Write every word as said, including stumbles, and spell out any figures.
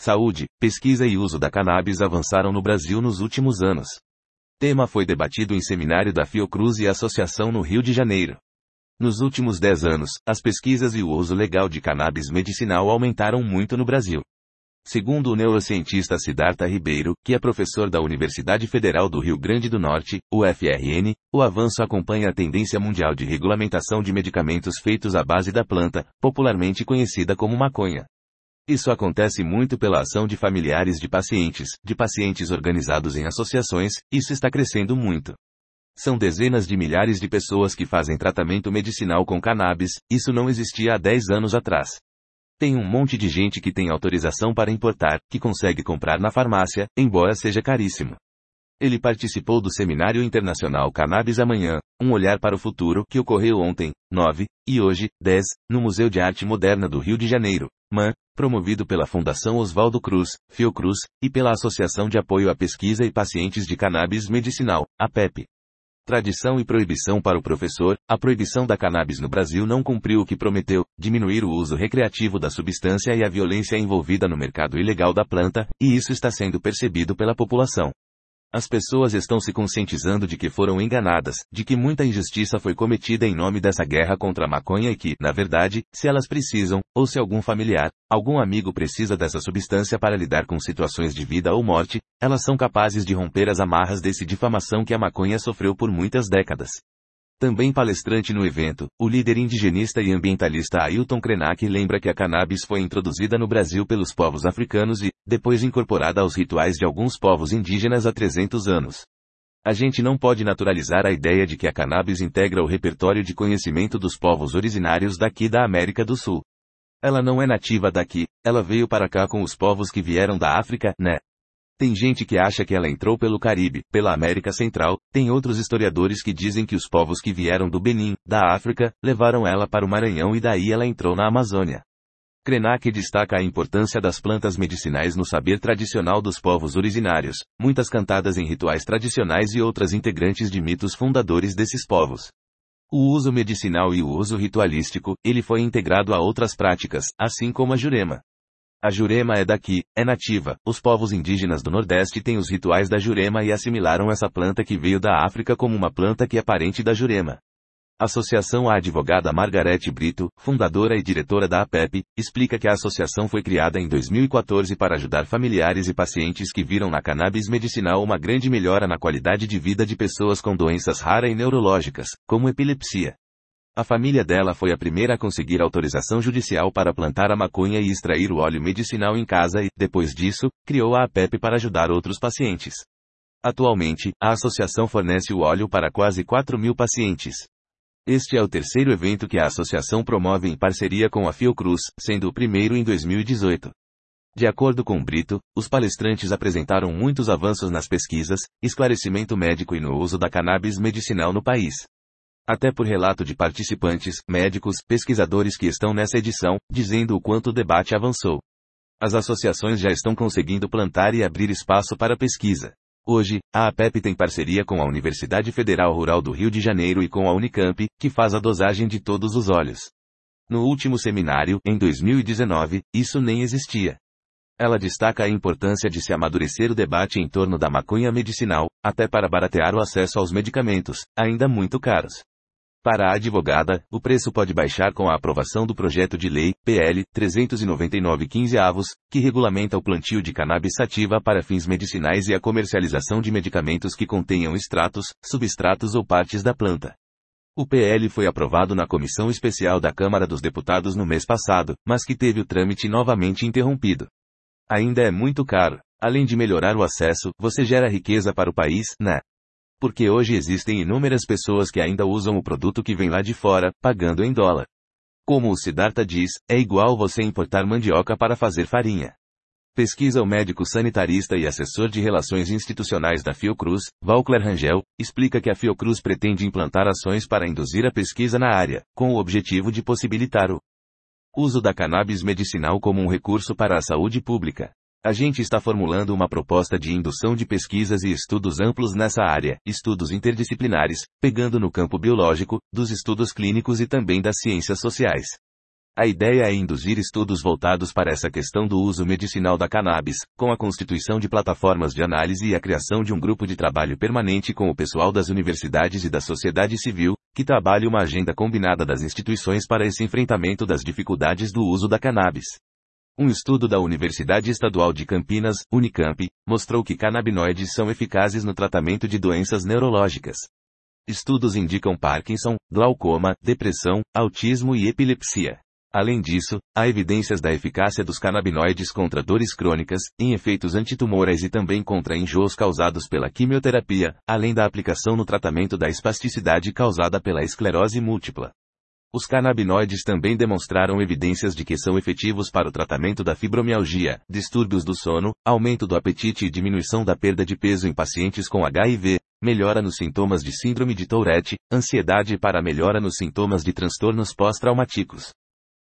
saúde, pesquisa e uso da cannabis avançaram no Brasil nos últimos anos. Tema foi debatido em seminário da Fiocruz e Associação no Rio de Janeiro. Nos últimos dez anos, as pesquisas e o uso legal de cannabis medicinal aumentaram muito no Brasil. Segundo o neurocientista Siddhartha Ribeiro, que é professor da Universidade Federal do Rio Grande do Norte, U F R N, o avanço acompanha a tendência mundial de regulamentação de medicamentos feitos à base da planta, popularmente conhecida como maconha. Isso acontece muito pela ação de familiares de pacientes, de pacientes organizados em associações, isso está crescendo muito. São dezenas de milhares de pessoas que fazem tratamento medicinal com cannabis, isso não existia há dez anos atrás. Tem um monte de gente que tem autorização para importar, que consegue comprar na farmácia, embora seja caríssimo. Ele participou do Seminário Internacional Cannabis Amanhã, um olhar para o futuro, que ocorreu ontem, nove, e hoje, dez, no Museu de Arte Moderna do Rio de Janeiro, M A N, promovido pela Fundação Oswaldo Cruz, Fiocruz, e pela Associação de Apoio à Pesquisa e Pacientes de Cannabis Medicinal, A P E P. Tradição e proibição para o professor, a proibição da cannabis no Brasil não cumpriu o que prometeu, diminuir o uso recreativo da substância e a violência envolvida no mercado ilegal da planta, e isso está sendo percebido pela população. As pessoas estão se conscientizando de que foram enganadas, de que muita injustiça foi cometida em nome dessa guerra contra a maconha e que, na verdade, se elas precisam, ou se algum familiar, algum amigo precisa dessa substância para lidar com situações de vida ou morte, elas são capazes de romper as amarras desse difamação que a maconha sofreu por muitas décadas. Também palestrante no evento, o líder indigenista e ambientalista Ailton Krenak lembra que a cannabis foi introduzida no Brasil pelos povos africanos e, depois incorporada aos rituais de alguns povos indígenas há trezentos anos. A gente não pode naturalizar a ideia de que a cannabis integra o repertório de conhecimento dos povos originários daqui da América do Sul. Ela não é nativa daqui, ela veio para cá com os povos que vieram da África, né? Tem gente que acha que ela entrou pelo Caribe, pela América Central, tem outros historiadores que dizem que os povos que vieram do Benin, da África, levaram ela para o Maranhão e daí ela entrou na Amazônia. Krenak destaca a importância das plantas medicinais no saber tradicional dos povos originários, muitas cantadas em rituais tradicionais e outras integrantes de mitos fundadores desses povos. O uso medicinal e o uso ritualístico, ele foi integrado a outras práticas, assim como a Jurema. A Jurema é daqui, é nativa, os povos indígenas do Nordeste têm os rituais da Jurema e assimilaram essa planta que veio da África como uma planta que é parente da Jurema. Associação A advogada Margarete Brito, fundadora e diretora da A P E P, explica que a associação foi criada em dois mil e quatorze para ajudar familiares e pacientes que viram na cannabis medicinal uma grande melhora na qualidade de vida de pessoas com doenças raras e neurológicas, como epilepsia. A família dela foi a primeira a conseguir autorização judicial para plantar a maconha e extrair o óleo medicinal em casa e, depois disso, criou a A P E P para ajudar outros pacientes. Atualmente, a associação fornece o óleo para quase quatro mil pacientes. Este é o terceiro evento que a associação promove em parceria com a Fiocruz, sendo o primeiro em dois mil e dezoito. De acordo com Brito, os palestrantes apresentaram muitos avanços nas pesquisas, esclarecimento médico e no uso da cannabis medicinal no país. Até por relato de participantes, médicos, pesquisadores que estão nessa edição, dizendo o quanto o debate avançou. As associações já estão conseguindo plantar e abrir espaço para pesquisa. Hoje, a A P E P tem parceria com a Universidade Federal Rural do Rio de Janeiro e com a Unicamp, que faz a dosagem de todos os óleos. No último seminário, em dois mil e dezenove, isso nem existia. Ela destaca a importância de se amadurecer o debate em torno da maconha medicinal, até para baratear o acesso aos medicamentos, ainda muito caros. Para a advogada, o preço pode baixar com a aprovação do projeto de lei, P L, trezentos e noventa e nove quinze avos, que regulamenta o plantio de cannabis sativa para fins medicinais e a comercialização de medicamentos que contenham extratos, substratos ou partes da planta. O P L foi aprovado na Comissão Especial da Câmara dos Deputados no mês passado, mas que teve o trâmite novamente interrompido. Ainda é muito caro. Além de melhorar o acesso, você gera riqueza para o país, né? Porque hoje existem inúmeras pessoas que ainda usam o produto que vem lá de fora, pagando em dólar. Como o Siddhartha diz, é igual você importar mandioca para fazer farinha. Pesquisa o médico sanitarista e assessor de relações institucionais da Fiocruz, Valcler Rangel, explica que a Fiocruz pretende implantar ações para induzir a pesquisa na área, com o objetivo de possibilitar o uso da cannabis medicinal como um recurso para a saúde pública. A gente está formulando uma proposta de indução de pesquisas e estudos amplos nessa área, estudos interdisciplinares, pegando no campo biológico, dos estudos clínicos e também das ciências sociais. A ideia é induzir estudos voltados para essa questão do uso medicinal da cannabis, com a constituição de plataformas de análise e a criação de um grupo de trabalho permanente com o pessoal das universidades e da sociedade civil, que trabalhe uma agenda combinada das instituições para esse enfrentamento das dificuldades do uso da cannabis. Um estudo da Universidade Estadual de Campinas, Unicamp, mostrou que canabinoides são eficazes no tratamento de doenças neurológicas. Estudos indicam Parkinson, glaucoma, depressão, autismo e epilepsia. Além disso, há evidências da eficácia dos canabinoides contra dores crônicas, em efeitos antitumorais e também contra enjoos causados pela quimioterapia, além da aplicação no tratamento da espasticidade causada pela esclerose múltipla. Os canabinoides também demonstraram evidências de que são efetivos para o tratamento da fibromialgia, distúrbios do sono, aumento do apetite e diminuição da perda de peso em pacientes com H I V, melhora nos sintomas de síndrome de Tourette, ansiedade e para melhora nos sintomas de transtornos pós-traumáticos.